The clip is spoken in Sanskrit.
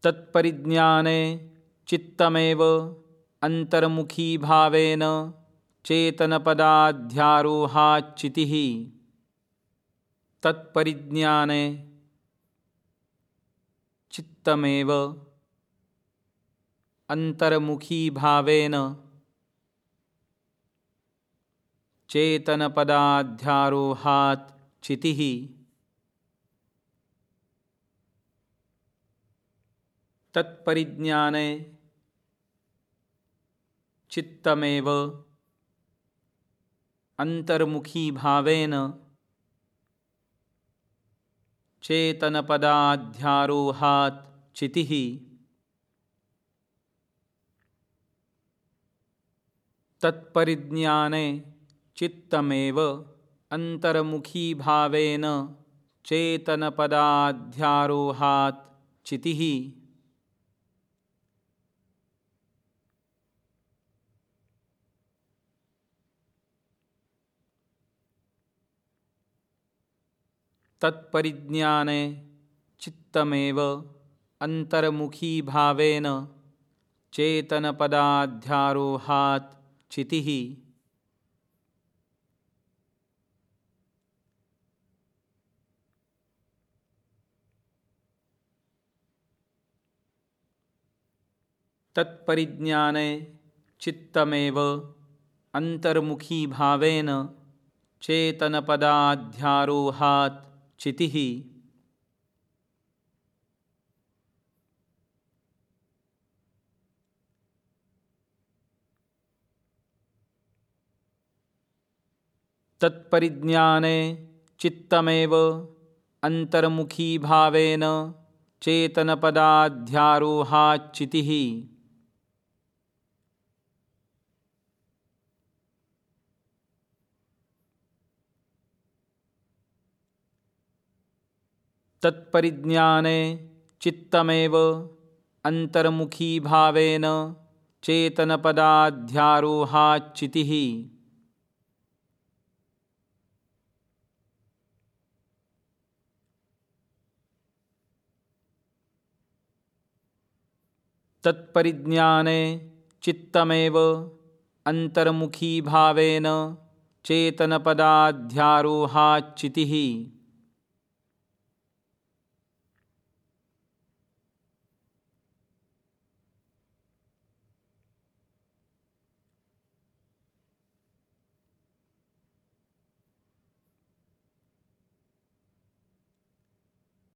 तत्परिज्ञाने चित्तमेव अंतर्मुखी भावेन चेतनपदाध्यारोहाच्चितिः। तत्परिज्ञाने चित्तमेव अंतर्मुखी भावेन चेतनपदाध्यारोहाच्चितिः। तत्परिज्ञाने चित्तमेव अंतर्मुखी भावेन चेतनपदाध्यारोहाच्चितिः। तत्परिज्ञाने चित्तमेव अंतर्मुखी भावेन चेतनपदाध्यारोहाच्चितिः। तत्परिज्ञाने चित्तमेव अंतर्मुखी भावेन चेतनपदाध्यारोहाच्चितिः। तत्परिज्ञाने चित्तमेव अंतर्मुखी भावेन चेतनपदाध्यारोहाच्चितिः। तत्परिज्ञाने चित्तमेव अंतर्मुखी भावेन चेतनपदाध्यारोहाच्चितिः। तत्परिज्ञाने चित्तमेव अंतर्मुखी भावेन चेतनपदाध्यारोहाच्चितिः। तत्परिज्ञाने चित्तमेव अंतर्मुखी भावेन चेतनपदाध्यारोहाच्चितिः।